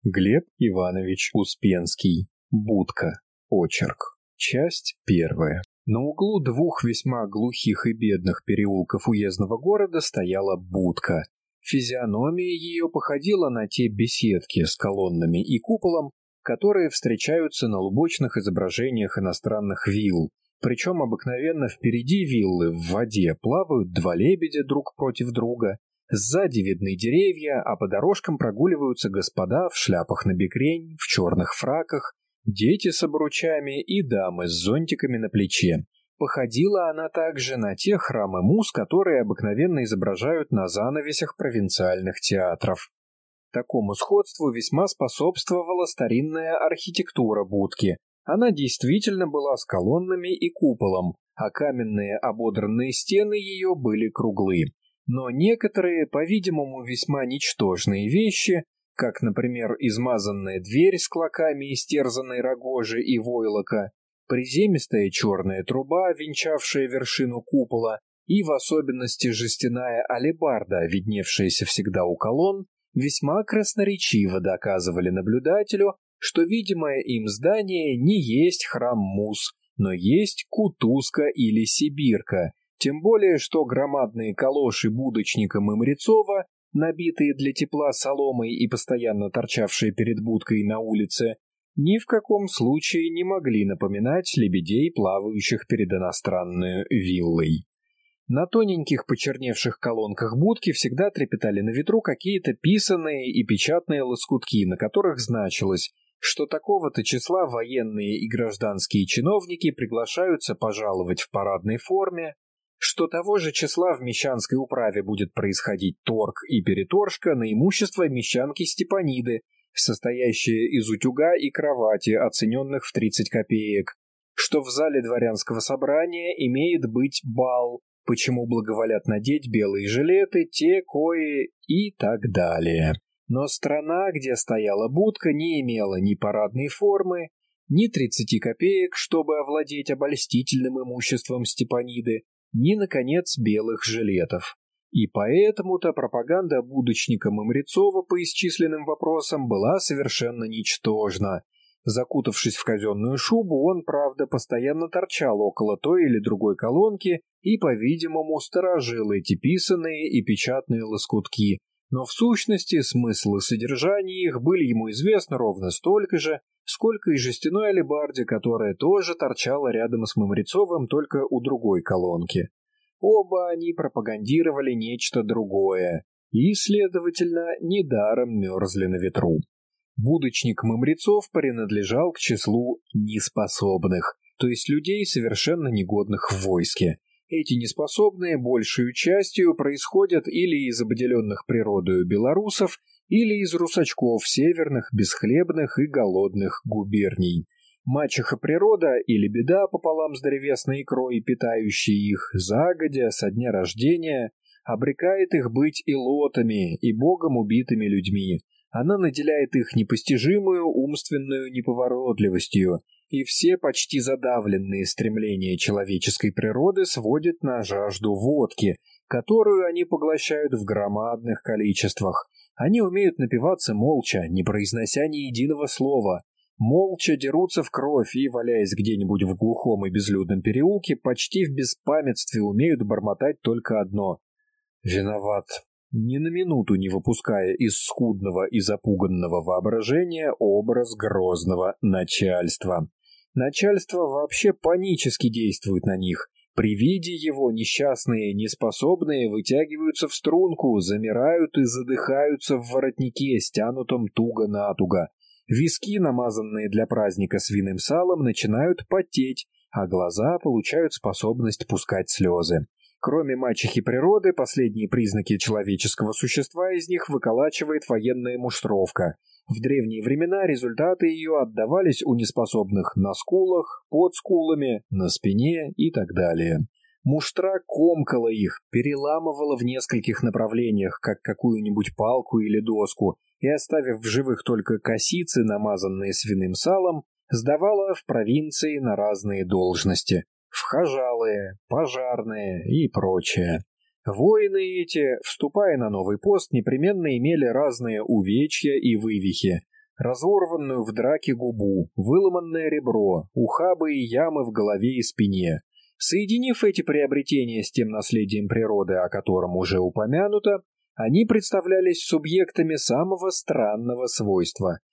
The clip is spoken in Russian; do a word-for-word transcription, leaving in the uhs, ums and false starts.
Глеб Иванович Успенский. Будка. Очерк. Часть первая. На углу двух весьма глухих и бедных переулков уездного города стояла будка. Физиономия ее походила на те беседки с колоннами и куполом, которые встречаются на лубочных изображениях иностранных вилл. Причем обыкновенно впереди виллы в воде плавают два лебедя друг против друга, сзади видны деревья, а по дорожкам прогуливаются господа в шляпах на бекрень, в черных фраках, дети с обручами и дамы с зонтиками на плече. Походила она также на те храмы муз, которые обыкновенно изображают на занавесях провинциальных театров. Такому сходству весьма способствовала старинная архитектура будки. Она действительно была с колоннами и куполом, а каменные ободранные стены ее были круглы. Но некоторые, по-видимому, весьма ничтожные вещи, как, например, измазанная дверь с клоками истерзанной рогожи и войлока, приземистая черная труба, венчавшая вершину купола, и в особенности жестяная алебарда, видневшаяся всегда у колонн, весьма красноречиво доказывали наблюдателю, что видимое им здание не есть храм муз, но есть кутузка или сибирка, тем более, что громадные калоши будочника Мымрецова, набитые для тепла соломой и постоянно торчавшие перед будкой на улице, ни в каком случае не могли напоминать лебедей, плавающих перед иностранной виллой. На тоненьких почерневших колонках будки всегда трепетали на ветру какие-то писаные и печатные лоскутки, на которых значилось, что такого-то числа военные и гражданские чиновники приглашаются пожаловать в парадной форме, что того же числа в мещанской управе будет происходить торг и переторжка на имущество мещанки Степаниды, состоящее из утюга и кровати, оцененных в тридцать копеек, что в зале дворянского собрания имеет быть бал, почему благоволят надеть белые жилеты, те, кои и так далее. Но страна, где стояла будка, не имела ни парадной формы, ни тридцати копеек, чтобы овладеть обольстительным имуществом Степаниды, ни, наконец, белых жилетов. И поэтому-то пропаганда будочника Мымрецова по исчисленным вопросам была совершенно ничтожна. Закутавшись в казенную шубу, он, правда, постоянно торчал около той или другой колонки и, по-видимому, сторожил эти писаные и печатные лоскутки, но в сущности смысл и содержание их были ему известны ровно столько же, сколько и жестяной алебарде, которая тоже торчала рядом с Мымрецовым, только у другой колонки. Оба они пропагандировали нечто другое и, следовательно, недаром мерзли на ветру. Будочник Мымрецов принадлежал к числу неспособных, то есть людей, совершенно негодных в войске. Эти неспособные большую частью происходят или из обделенных природою белорусов, или из русачков северных, бесхлебных и голодных губерний. Мачеха природа или беда пополам с древесной икрой, питающей их загодя со дня рождения, обрекает их быть илотами и богом убитыми людьми. Она наделяет их непостижимую умственную неповоротливостью, и все почти задавленные стремления человеческой природы сводят на жажду водки, которую они поглощают в громадных количествах. Они умеют напиваться молча, не произнося ни единого слова, молча дерутся в кровь и, валяясь где-нибудь в глухом и безлюдном переулке, почти в беспамятстве умеют бормотать только одно — «Виноват», ни на минуту не выпуская из скудного и запуганного воображения образ грозного начальства. Начальство вообще панически действует на них. При виде его несчастные, неспособные вытягиваются в струнку, замирают и задыхаются в воротнике, стянутом туго-натуго. Виски, намазанные для праздника свиным салом, начинают потеть, а глаза получают способность пускать слезы. Кроме мачехи природы, последние признаки человеческого существа из них выколачивает военная муштровка. В древние времена результаты ее отдавались у неспособных на скулах, под скулами, на спине и так далее. Муштра комкала их, переламывала в нескольких направлениях, как какую-нибудь палку или доску, и, оставив в живых только косицы, намазанные свиным салом, сдавала в провинции на разные должности – вхожалые, пожарные и прочее. Воины эти, вступая на новый пост, непременно имели разные увечья и вывихи. разорванную в драке губу, выломанное ребро, ухабы и ямы в голове и спине. Соединив эти приобретения с тем наследием природы, о котором уже упомянуто, они представлялись субъектами самого странного свойства.